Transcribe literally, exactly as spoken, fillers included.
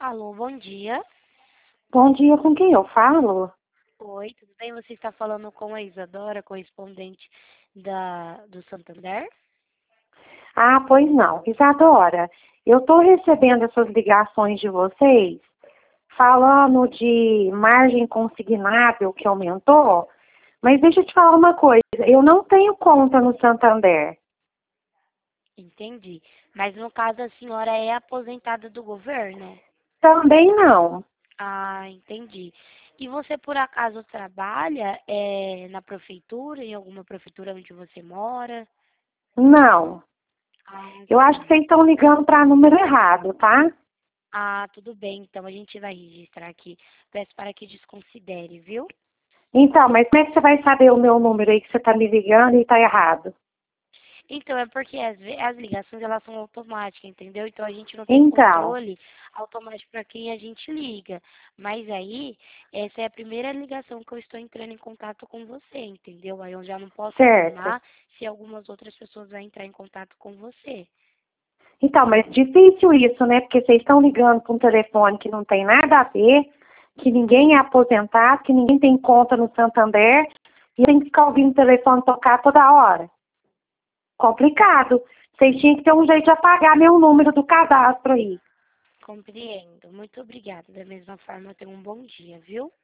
Alô, bom dia. Bom dia, com quem eu falo? Oi, tudo bem? Você está falando com a Isadora, correspondente da, do Santander? Ah, pois não. Isadora, eu estou recebendo essas ligações de vocês falando de margem consignável que aumentou, mas deixa eu te falar uma coisa, eu não tenho conta no Santander. Entendi. Mas no caso a senhora é aposentada do governo? Também não. Ah, entendi. E você por acaso trabalha é, na prefeitura, em alguma prefeitura onde você mora? Não. Ah, Eu acho que sim. vocês estão ligando para número errado, tá? Ah, tudo bem. Então a gente vai registrar aqui. Peço para que desconsidere, viu? Então, mas como é que você vai saber o meu número aí que você está me ligando e está errado? Então, é porque as, ve- as ligações elas são automáticas, entendeu? Então a gente não tem Então, controle automático para quem a gente liga. Mas aí, essa é a primeira ligação que eu estou entrando em contato com você, entendeu? Aí eu já não posso certo. afirmar se algumas outras pessoas vão entrar em contato com você. Então, mas difícil isso, né? Porque vocês estão ligando para um telefone que não tem nada a ver, que ninguém é aposentado, que ninguém tem conta no Santander, e tem que ficar ouvindo o telefone tocar toda hora. Complicado. Vocês tinham que ter um jeito de apagar meu número do cadastro aí. Compreendo. Muito obrigada. Da mesma forma, tenha um bom dia, viu?